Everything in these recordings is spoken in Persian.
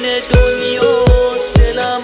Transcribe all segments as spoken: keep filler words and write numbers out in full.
خیال دنیاست دلم.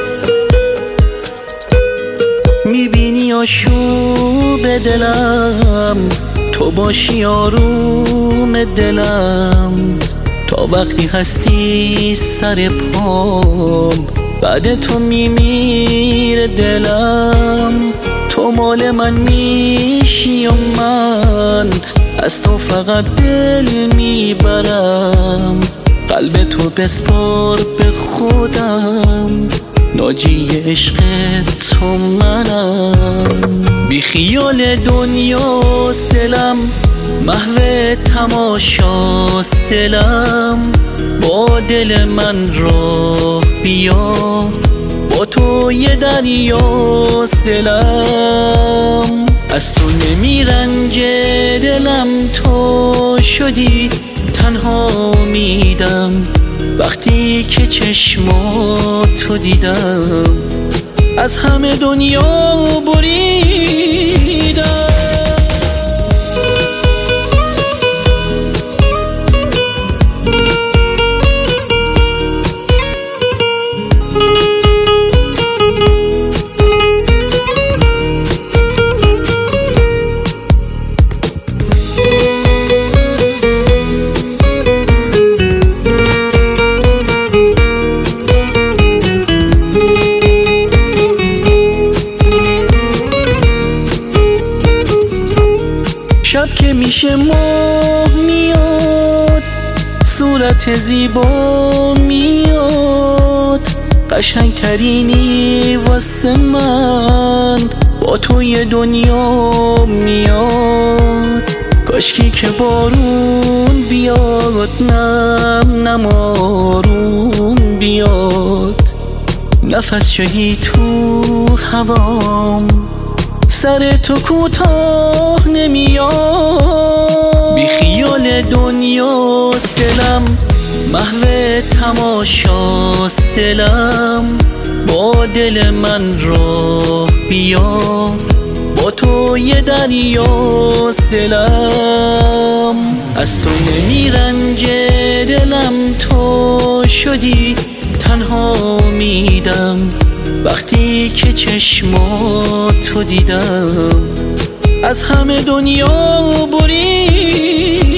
میبینی آشوب دلم، تو باشی آروم دلم. تا وقتی هستی سر پام، بعد تو میمیره دلم. تو مال من میشی و من از تو فقط دل میبرم. قلب تو بسپار به خودم، ناجی عشق تو منم. بی خیال دنیاست دلم، محو تماشاست دلم. با دل من راه بیا، با تو یه دریاست دلم. از تو نمیرنجه دلم، تو شدی تنها میدم. وقتی که چشماتو دیدم، از همه دنیا بریدم. شب که میشه ماه میاد، صورت زیبا میاد. قشنگ ترینی واسه من، با تو یه دنیا میاد. کاشکی که بارون بیاد، نم نم آروم بیاد. نفس شدی تو هوام، سر تو کوتاه نمیاد. بی خیال دنیاست دلم، محو تماشاست دلم. با دل من راه بیا، با تو یه دریاست دلم. از تو نمیرنجه دلم، تو شدی تنها میدم. وقتی که چشماتو دیدم، از همه دنیا بریدم.